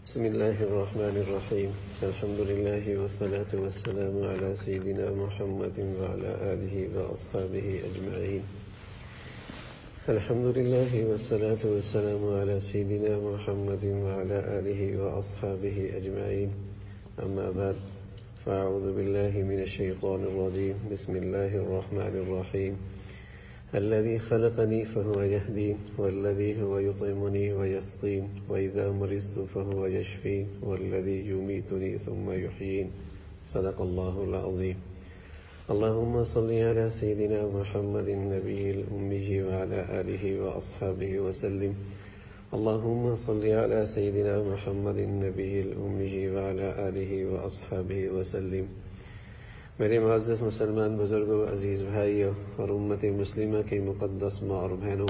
بسم الله الرحمن الرحيم. الحمد لله والصلاة والسلام على سيدنا محمد وعلى آله وأصحابه أجمعين. الحمد لله والصلاة والسلام على سيدنا محمد وعلى آله وأصحابه أجمعين. أما بعد، فأعوذ بالله من الشيطان الرجيم. بسم الله الرحمن الرحيم. الذي خلقني فهو يهدين، والذي هو يطعمني ويسقين، وإذا مرضت فهو يشفين، والذي يميتني ثم يحيين. صدق الله العظيم. اللهم صل على سيدنا محمد النبي الأمي وعلى آله وأصحابه وسلم. اللهم صل على سيدنا محمد النبي الأمي وعلى آله وأصحابه وسلم. میرے معزز مسلمان بزرگوں، عزیز بھائیوں اور امت مسلمہ کی مقدس ماں اور بہنوں،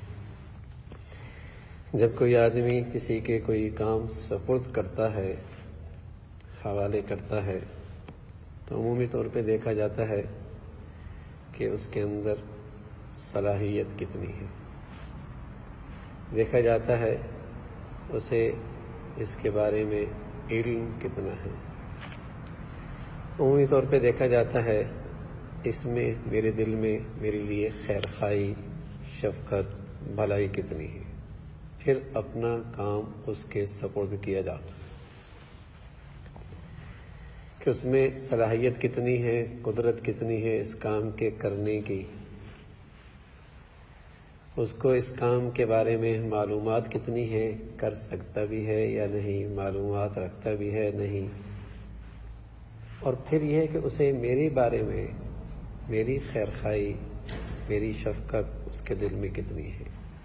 جب کوئی آدمی کسی کے کوئی کام سپرد کرتا ہے، حوالے کرتا ہے، تو عمومی طور پہ دیکھا جاتا ہے کہ اس کے اندر صلاحیت کتنی ہے، دیکھا جاتا ہے اسے اس کے بارے میں علم کتنا ہے، عمومی طور پہ دیکھا جاتا ہے اس میں میرے دل میں میرے لیے خیر خواہی، شفقت، بھلائی کتنی ہے، پھر اپنا کام اس کے سپرد کیا جاتا کہ اس میں صلاحیت کتنی ہے، قدرت کتنی ہے اس کام کے کرنے کی، اس کو اس کام کے بارے میں معلومات کتنی ہے، کر سکتا بھی ہے یا نہیں، معلومات رکھتا بھی ہے نہیں، اور پھر یہ ہے کہ اسے میرے بارے میں میری خیر خواہی، میری شفقت اس کے دل میں کتنی ہے۔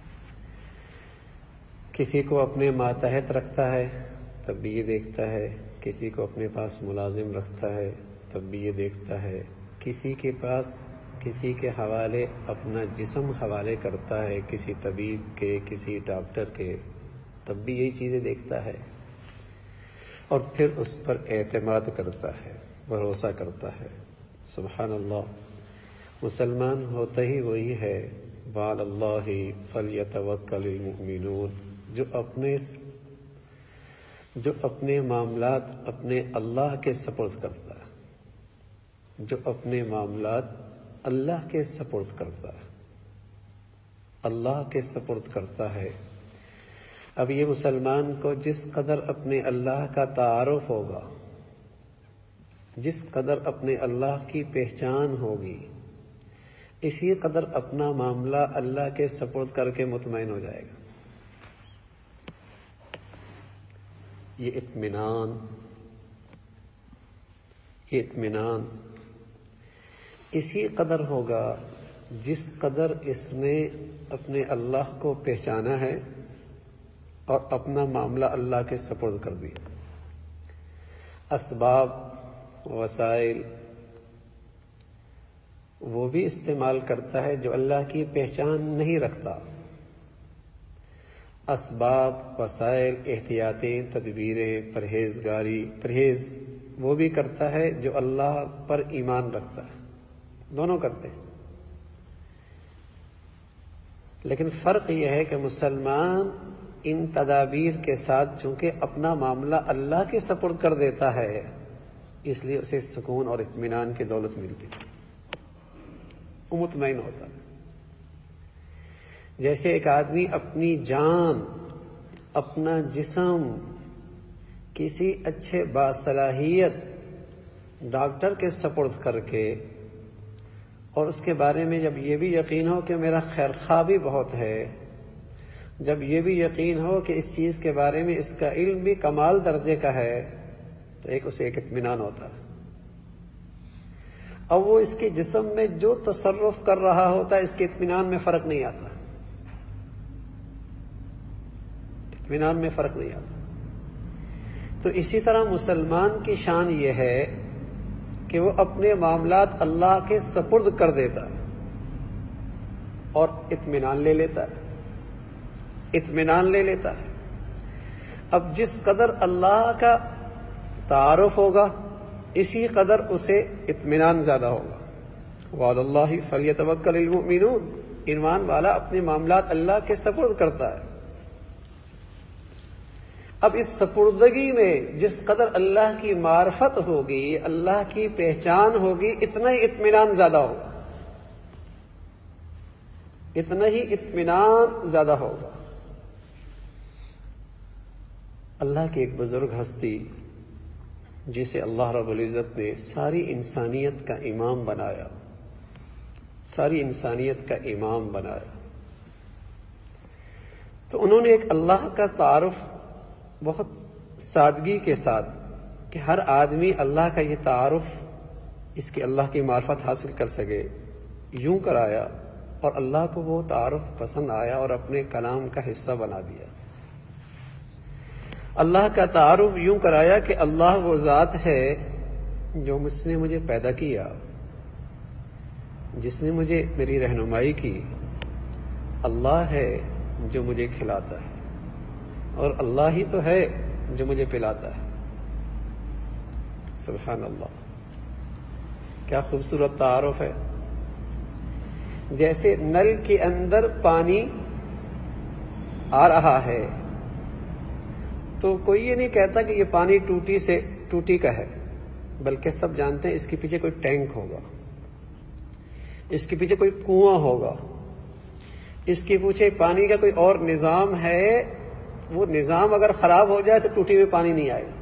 کسی کو اپنے ماتحت رکھتا ہے تب بھی یہ دیکھتا ہے، کسی کو اپنے پاس ملازم رکھتا ہے تب بھی یہ دیکھتا ہے، کسی کے پاس کسی کے حوالے اپنا جسم حوالے کرتا ہے، کسی طبیب کے، کسی ڈاکٹر کے، تب بھی یہی چیزیں دیکھتا ہے، اور پھر اس پر اعتماد کرتا ہے، بھروسہ کرتا ہے۔ سبحان اللہ، مسلمان ہوتا ہی وہی ہے، وعلی اللہ فلیتوکل المؤمنون، جو اپنے معاملات اپنے اللہ کے سپرد کرتا ہے، جو اپنے معاملات اللہ کے سپرد کرتا ہے، اللہ کے سپرد کرتا ہے۔ اب یہ مسلمان کو جس قدر اپنے اللہ کا تعارف ہوگا، جس قدر اپنے اللہ کی پہچان ہوگی، اسی قدر اپنا معاملہ اللہ کے سپرد کر کے مطمئن ہو جائے گا۔ یہ اطمینان اسی قدر ہوگا جس قدر اس نے اپنے اللہ کو پہچانا ہے اور اپنا معاملہ اللہ کے سپرد کر دیا۔ اسباب، وسائل وہ بھی استعمال کرتا ہے جو اللہ کی پہچان نہیں رکھتا، اسباب، وسائل، احتیاطیں، تدبیریں، پرہیز وہ بھی کرتا ہے جو اللہ پر ایمان رکھتا ہے، دونوں کرتے ہیں۔ لیکن فرق یہ ہے کہ مسلمان ان تدابیر کے ساتھ چونکہ اپنا معاملہ اللہ کے سپرد کر دیتا ہے، اس لیے اسے سکون اور اطمینان کی دولت ملتی، وہ مطمئن ہوتا ہے۔ جیسے ایک آدمی اپنی جان، اپنا جسم کسی اچھے باصلاحیت ڈاکٹر کے سپرد کر کے، اور اس کے بارے میں جب یہ بھی یقین ہو کہ میرا خیر خواہ بھی بہت ہے، جب یہ بھی یقین ہو کہ اس چیز کے بارے میں اس کا علم بھی کمال درجے کا ہے، تو اسے ایک اطمینان ہوتا ہے۔ اب وہ اس کے جسم میں جو تصرف کر رہا ہوتا ہے، اس کے اطمینان میں فرق نہیں آتا، اطمینان میں فرق نہیں آتا۔ تو اسی طرح مسلمان کی شان یہ ہے کہ وہ اپنے معاملات اللہ کے سپرد کر دیتا ہے اور اطمینان لے لیتا ہے، اطمینان لے لیتا ہے۔ اب جس قدر اللہ کا تعارف ہوگا، اسی قدر اسے اطمینان زیادہ ہوگا۔ وعلی اللہ فلیتوکل المؤمنون، ایمان والا اپنے معاملات اللہ کے سپرد کرتا ہے۔ اب اس سپردگی میں جس قدر اللہ کی معرفت ہوگی، اللہ کی پہچان ہوگی، اتنا ہی اطمینان زیادہ ہوگا، اتنا ہی اطمینان زیادہ ہوگا۔ اللہ کی ایک بزرگ ہستی جسے اللہ رب العزت نے ساری انسانیت کا امام بنایا، ساری انسانیت کا امام بنایا، تو انہوں نے ایک اللہ کا تعارف بہت سادگی کے ساتھ کہ ہر آدمی اللہ کا یہ تعارف، اس کی اللہ کی معرفت حاصل کر سکے، یوں کرایا، اور اللہ کو وہ تعارف پسند آیا اور اپنے کلام کا حصہ بنا دیا۔ اللہ کا تعارف یوں کرایا کہ اللہ وہ ذات ہے جو مجھ نے مجھے پیدا کیا، جس نے مجھے میری رہنمائی کی، اللہ ہے جو مجھے کھلاتا ہے، اور اللہ ہی تو ہے جو مجھے پلاتا ہے۔ سبحان اللہ، کیا خوبصورت تعارف ہے۔ جیسے نل کے اندر پانی آ رہا ہے تو کوئی یہ نہیں کہتا کہ یہ پانی ٹوٹی کا ہے، بلکہ سب جانتے ہیں اس کے پیچھے کوئی ٹینک ہوگا، اس کے پیچھے کوئی کنواں ہوگا، اس کے پیچھے پانی کا کوئی اور نظام ہے، وہ نظام اگر خراب ہو جائے تو ٹوٹی میں پانی نہیں آئے گا۔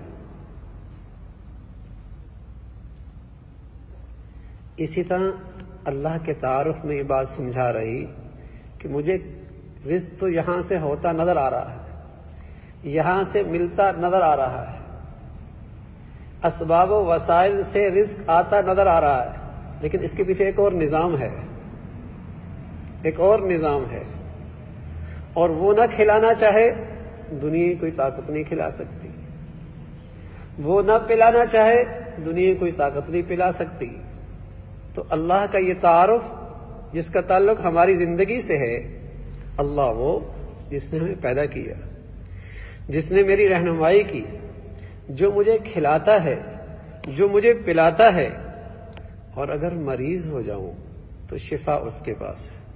اسی طرح اللہ کے تعارف میں یہ بات سمجھا رہی کہ مجھے رزق تو یہاں سے ہوتا نظر آ رہا ہے، یہاں سے ملتا نظر آ رہا ہے، اسباب و وسائل سے رزق آتا نظر آ رہا ہے، لیکن اس کے پیچھے ایک اور نظام ہے، ایک اور نظام ہے، اور وہ نہ کھلانا چاہے دنیا کی کوئی طاقت نہیں کھلا سکتی، وہ نہ پلانا چاہے دنیا کی کوئی طاقت نہیں پلا سکتی۔ تو اللہ کا یہ تعارف جس کا تعلق ہماری زندگی سے ہے، اللہ وہ جس نے ہمیں پیدا کیا، جس نے میری رہنمائی کی، جو مجھے کھلاتا ہے، جو مجھے پلاتا ہے، اور اگر مریض ہو جاؤں تو شفا اس کے پاس ہے،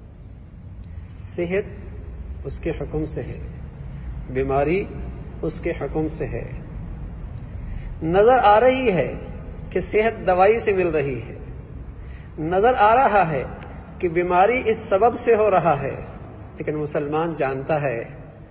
صحت اس کے حکم سے ہے، بیماری اس کے حکم سے ہے۔ نظر آ رہی ہے کہ صحت دوائی سے مل رہی ہے، نظر آ رہا ہے کہ بیماری اس سبب سے ہو رہا ہے، لیکن مسلمان جانتا ہے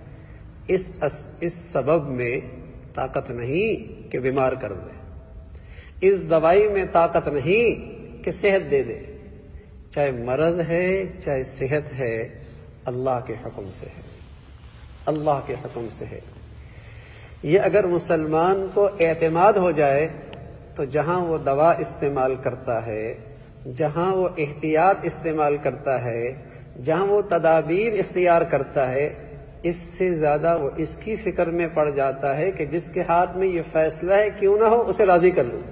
اس سبب میں طاقت نہیں کہ بیمار کر دے، اس دوائی میں طاقت نہیں کہ صحت دے دے، چاہے مرض ہے چاہے صحت ہے، اللہ کے حکم سے ہے، اللہ کے حکم سے ہے۔ یہ اگر مسلمان کو اعتماد ہو جائے تو جہاں وہ دوا استعمال کرتا ہے، جہاں وہ احتیاط استعمال کرتا ہے، جہاں وہ تدابیر اختیار کرتا ہے، اس سے زیادہ وہ اس کی فکر میں پڑ جاتا ہے کہ جس کے ہاتھ میں یہ فیصلہ ہے کیوں نہ ہو اسے راضی کر لوں،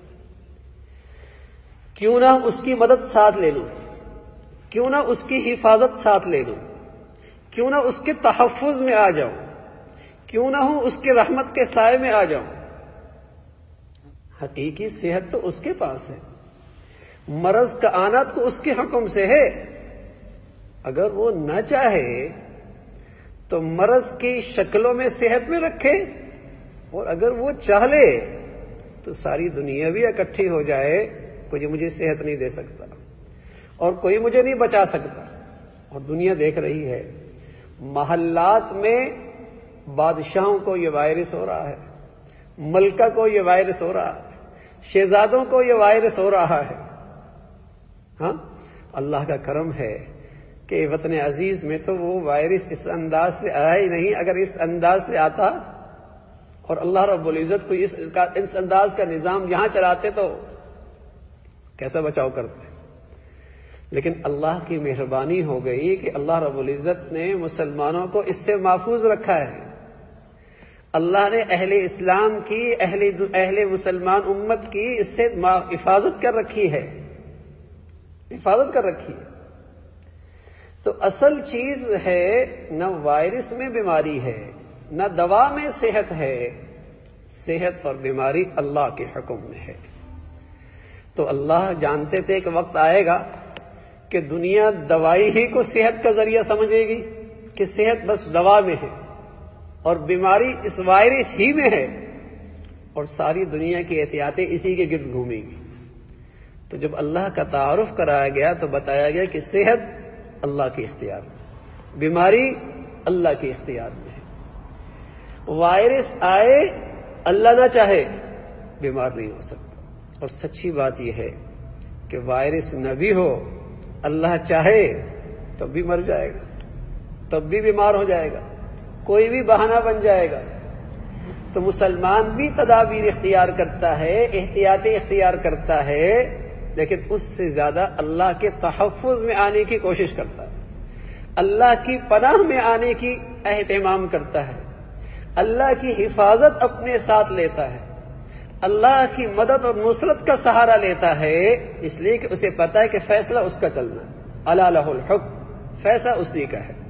کیوں نہ اس کی مدد ساتھ لے لوں، کیوں نہ اس کی حفاظت ساتھ لے لوں، کیوں نہ اس کے تحفظ میں آ جاؤں، کیوں نہ ہوں اس کے رحمت کے سائے میں آ جاؤں۔ حقیقی صحت تو اس کے پاس ہے، مرض کا آنا تو اس کے حکم سے ہے۔ اگر وہ نہ چاہے تو مرض کی شکلوں میں صحت میں رکھے، اور اگر وہ چاہ لے تو ساری دنیا بھی اکٹھی ہو جائے، کوئی مجھے صحت نہیں دے سکتا اور کوئی مجھے نہیں بچا سکتا۔ اور دنیا دیکھ رہی ہے، محلات میں بادشاہوں کو یہ وائرس ہو رہا ہے، ملکہ کو یہ وائرس ہو رہا ہے، شہزادوں کو یہ وائرس ہو رہا ہے۔ ہاں، اللہ کا کرم ہے کہ وطن عزیز میں تو وہ وائرس اس انداز سے آیا ہی نہیں۔ اگر اس انداز سے آتا اور اللہ رب العزت کو اس انداز کا نظام یہاں چلاتے تو کیسا بچاؤ کرتے۔ لیکن اللہ کی مہربانی ہو گئی کہ اللہ رب العزت نے مسلمانوں کو اس سے محفوظ رکھا ہے۔ اللہ نے اہل اسلام کی، اہل مسلمان امت کی اس سے حفاظت کر رکھی ہے، حفاظت کر رکھی ہے۔ تو اصل چیز ہے نہ وائرس میں بیماری ہے، نہ دوا میں صحت ہے، صحت اور بیماری اللہ کے حکم میں ہے۔ تو اللہ جانتے تھے کہ وقت آئے گا کہ دنیا دوائی ہی کو صحت کا ذریعہ سمجھے گی، کہ صحت بس دوا میں ہے، اور بیماری اس وائرس ہی میں ہے، اور ساری دنیا کی احتیاطیں اسی کے گرد گھومیں گی۔ تو جب اللہ کا تعارف کرایا گیا تو بتایا گیا کہ صحت اللہ کے اختیار میں، بیماری اللہ کے اختیار میں ہے۔ وائرس آئے، اللہ نہ چاہے بیمار نہیں ہو سکتا، اور سچی بات یہ ہے کہ وائرس نہ بھی ہو، اللہ چاہے تب بھی مر جائے گا، تب بھی بیمار ہو جائے گا، کوئی بھی بہانہ بن جائے گا۔ تو مسلمان بھی تدابیر اختیار کرتا ہے، احتیاطیں اختیار کرتا ہے، لیکن اس سے زیادہ اللہ کے تحفظ میں آنے کی کوشش کرتا ہے، اللہ کی پناہ میں آنے کی اہتمام کرتا ہے، اللہ کی حفاظت اپنے ساتھ لیتا ہے، اللہ کی مدد اور نصرت کا سہارا لیتا ہے، اس لیے کہ اسے پتا ہے کہ فیصلہ اس کا چلنا ہے۔ الا لہ الحکم، فیصلہ اسی کا ہے،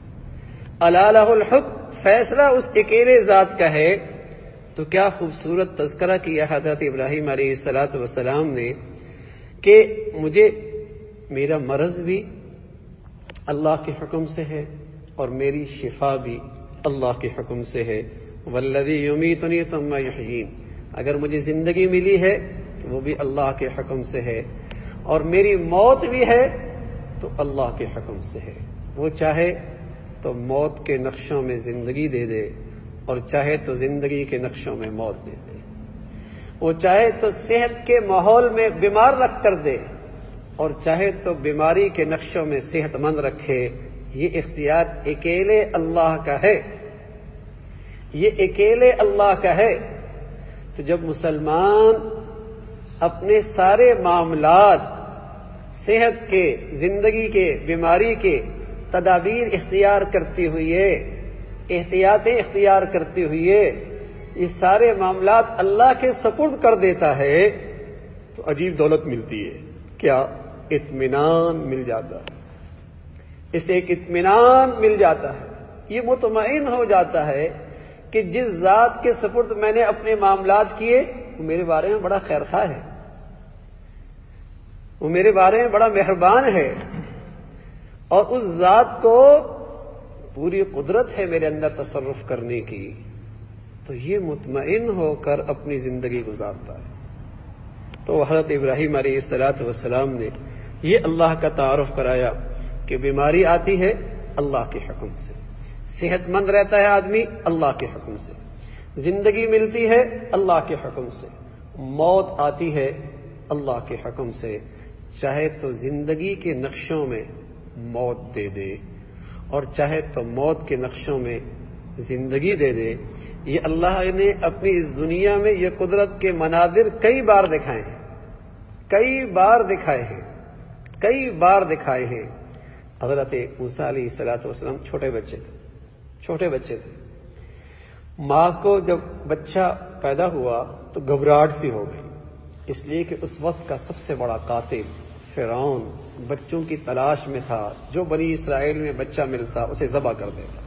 الا لہ الحکم، فیصلہ اس اکیلے ذات کا ہے۔ تو کیا خوبصورت تذکرہ کیا حضرت ابراہیم علیہ السلام نے کہ مجھے میرا مرض بھی اللہ کے حکم سے ہے اور میری شفا بھی اللہ کے حکم سے ہے۔ والذی یمیتنی ثم یحیین، اگر مجھے زندگی ملی ہے تو وہ بھی اللہ کے حکم سے ہے، اور میری موت بھی ہے تو اللہ کے حکم سے ہے۔ وہ چاہے تو موت کے نقشوں میں زندگی دے دے، اور چاہے تو زندگی کے نقشوں میں موت دے دے۔ وہ چاہے تو صحت کے ماحول میں بیمار رکھ کر دے، اور چاہے تو بیماری کے نقشوں میں صحت مند رکھے۔ یہ اختیار اکیلے اللہ کا ہے، یہ اکیلے اللہ کا ہے۔ تو جب مسلمان اپنے سارے معاملات، صحت کے، زندگی کے، بیماری کے تدابیر اختیار کرتے ہوئے، احتیاطیں اختیار کرتے ہوئے یہ سارے معاملات اللہ کے سپرد کر دیتا ہے تو عجیب دولت ملتی ہے۔ کیا؟ اطمینان مل جاتا ہے، اسے ایک اطمینان مل جاتا ہے، یہ مطمئن ہو جاتا ہے کہ جس ذات کے سپرد میں نے اپنے معاملات کیے وہ میرے بارے میں بڑا خیر خواہ ہے، وہ میرے بارے میں بڑا مہربان ہے، اور اس ذات کو پوری قدرت ہے میرے اندر تصرف کرنے کی، تو یہ مطمئن ہو کر اپنی زندگی گزارتا ہے۔ تو حضرت ابراہیم علیہ السلام نے یہ اللہ کا تعارف کرایا کہ بیماری آتی ہے اللہ کے حکم سے، صحت مند رہتا ہے آدمی اللہ کے حکم سے، زندگی ملتی ہے اللہ کے حکم سے، موت آتی ہے اللہ کے حکم سے۔ چاہے تو زندگی کے نقشوں میں موت دے دے، اور چاہے تو موت کے نقشوں میں زندگی دے دے۔ یہ اللہ نے اپنی اس دنیا میں یہ قدرت کے مناظر کئی بار دکھائے ہیں، کئی بار دکھائے ہیں، کئی بار دکھائے ہیں۔ حضرت موسیٰ علیہ السلام چھوٹے بچے تھے، ماں کو جب بچہ پیدا ہوا تو گھبراہٹ سی ہو گئی، اس لیے کہ اس وقت کا سب سے بڑا قاتل فرعون بچوں کی تلاش میں تھا، جو بنی اسرائیل میں بچہ ملتا اسے ذبح کر دیتا۔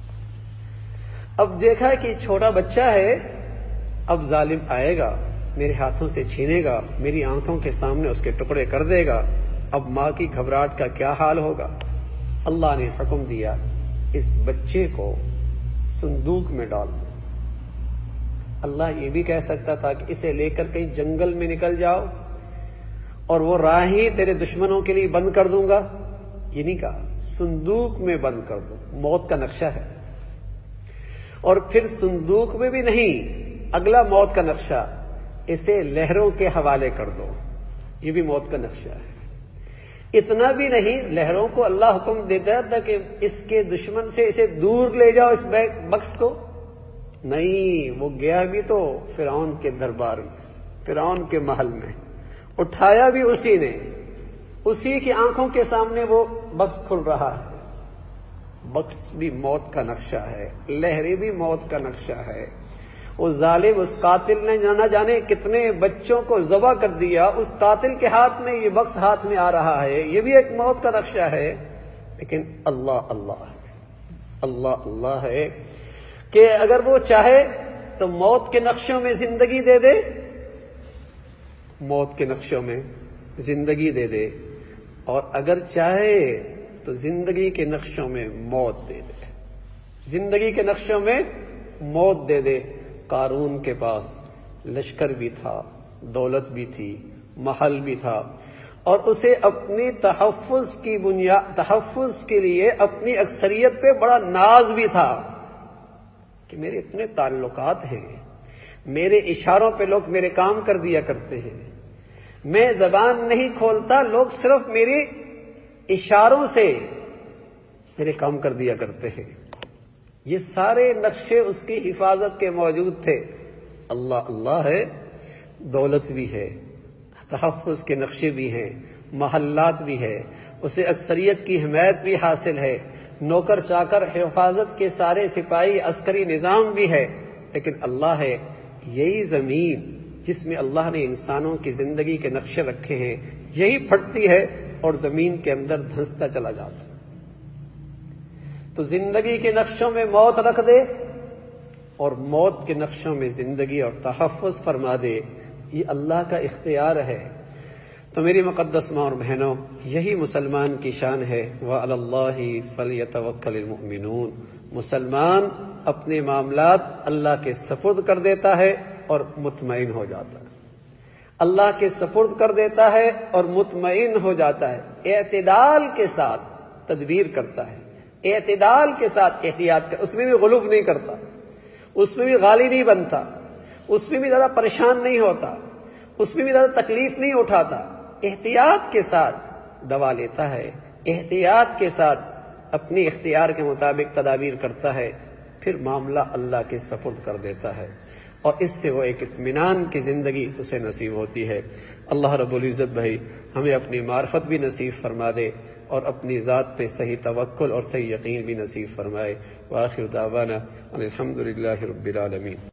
اب دیکھا کہ چھوٹا بچہ ہے، اب ظالم آئے گا، میرے ہاتھوں سے چھینے گا، میری آنکھوں کے سامنے اس کے ٹکڑے کر دے گا، اب ماں کی گھبراہٹ کا کیا حال ہوگا؟ اللہ نے حکم دیا اس بچے کو صندوق میں ڈال دو۔ اللہ یہ بھی کہہ سکتا تھا کہ اسے لے کر کہیں جنگل میں نکل جاؤ اور وہ راہ ہی تیرے دشمنوں کے لیے بند کر دوں گا، یہ نہیں کہا، صندوق میں بند کر دو، موت کا نقشہ ہے۔ اور پھر صندوق میں بھی نہیں، اگلا موت کا نقشہ، اسے لہروں کے حوالے کر دو، یہ بھی موت کا نقشہ ہے۔ اتنا بھی نہیں، لہروں کو اللہ حکم دیتا تھا کہ اس کے دشمن سے اسے دور لے جاؤ، اس بکس کو، نہیں، وہ گیا بھی تو فرعون کے دربار میں، فرعون کے محل میں، اٹھایا بھی اسی نے، اسی کی آنکھوں کے سامنے وہ بکس کھل رہا ہے۔ بکس بھی موت کا نقشہ ہے، لہریں بھی موت کا نقشہ ہے۔ وہ ظالم، اس قاتل نے نہ جانے کتنے بچوں کو ذبح کر دیا، اس قاتل کے ہاتھ میں یہ بکس ہاتھ میں آ رہا ہے، یہ بھی ایک موت کا نقشہ ہے۔ لیکن اللہ اللہ ہے، اللہ اللہ ہے کہ اگر وہ چاہے تو موت کے نقشوں میں زندگی دے دے، موت کے نقشوں میں زندگی دے دے، اور اگر چاہے تو زندگی کے نقشوں میں موت دے دے۔ زندگی کے نقشوں میں موت دے دے۔ قارون کے پاس لشکر بھی تھا، دولت بھی تھی، محل بھی تھا، اور اسے اپنی تحفظ کے لیے اپنی اکثریت پہ بڑا ناز بھی تھا کہ میرے اتنے تعلقات ہیں، میرے اشاروں پہ لوگ میرے کام کر دیا کرتے ہیں، میں زبان نہیں کھولتا، لوگ صرف میرے اشاروں سے میرے کام کر دیا کرتے ہیں۔ یہ سارے نقشے اس کی حفاظت کے موجود تھے۔ اللہ اللہ ہے، دولت بھی ہے، تحفظ کے نقشے بھی ہیں، محلات بھی ہے، اسے اکثریت کی حمایت بھی حاصل ہے، نوکر چاکر حفاظت کے سارے سپاہی عسکری نظام بھی ہے، لیکن اللہ ہے۔ یہی زمین جس میں اللہ نے انسانوں کی زندگی کے نقشے رکھے ہیں، یہی پھٹتی ہے اور زمین کے اندر دھنستا چلا جاتا ہے۔ تو زندگی کے نقشوں میں موت رکھ دے اور موت کے نقشوں میں زندگی اور تحفظ فرما دے، یہ اللہ کا اختیار ہے۔ تو میری مقدس ماں اور بہنوں، یہی مسلمان کی شان ہے۔ وَعَلَى اللَّهِ فَلْيَتَوَكَّلِ الْمُؤْمِنُونَ۔ مسلمان اپنے معاملات اللہ کے سپرد کر دیتا ہے اور مطمئن ہو جاتا ہے، اللہ کے سپرد کر دیتا ہے اور مطمئن ہو جاتا ہے، اعتدال کے ساتھ تدبیر کرتا ہے، اعتدال کے ساتھ احتیاط کر، اس میں بھی غلوب نہیں کرتا، اس میں بھی غالی نہیں بنتا، اس میں بھی زیادہ پریشان نہیں ہوتا، اس میں بھی زیادہ تکلیف نہیں اٹھاتا، احتیاط کے ساتھ دوا لیتا ہے، احتیاط کے ساتھ اپنی اختیار کے مطابق تدابیر کرتا ہے، پھر معاملہ اللہ کے سپرد کر دیتا ہے، اور اس سے وہ ایک اطمینان کی زندگی اسے نصیب ہوتی ہے۔ اللہ رب العزت بھائی ہمیں اپنی معرفت بھی نصیب فرما دے اور اپنی ذات پہ صحیح توکل اور صحیح یقین بھی نصیب فرمائے۔ وآخر دعوانا الحمدللہ رب العالمین۔